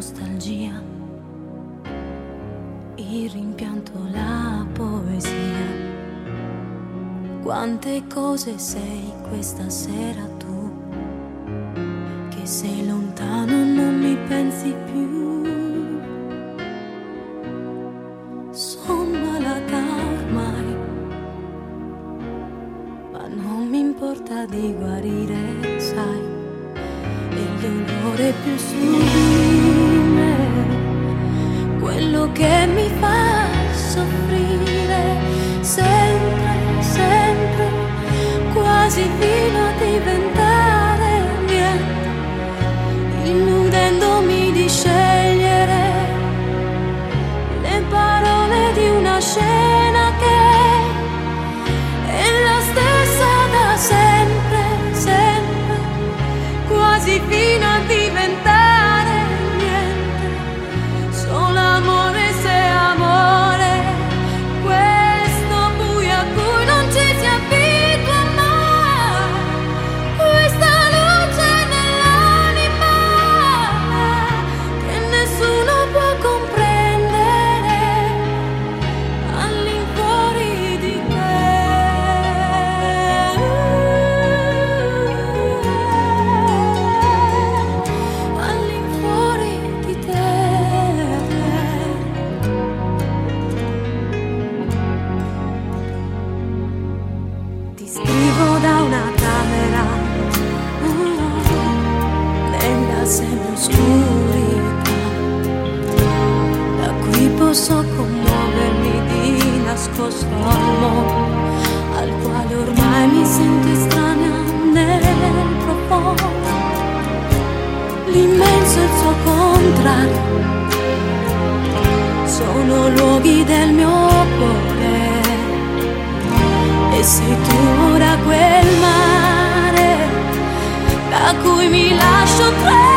nostalgia, il rimpianto, la poesia. Quante cose sei questa sera tu, che sei lontano, non mi pensi più. Sono malata ormai, ma non mi importa di guarire, sai, il dolore più sublime, quello che mi fa soffrire sempre, sempre, quasi fino a diventare niente, illudendomi di scegliere le parole di una scena che è la stessa da sempre, sempre, quasi fino a diventare niente, solo amore se amore, questo buio a cui non ci si abitua mai, questa luce nell'anima che nessuno può comprendere all'infuori di te. All'infuori di te. Ti scrivo da una camera, nella semioscurità, da cui posso commuovermi di nascosto al mondo, al quale ormai mi sento estranea nel profondo. L'immenso e il suo contrario sono luoghi del mio cuore, e sei tu ora quel mare da cui mi lascio trarre.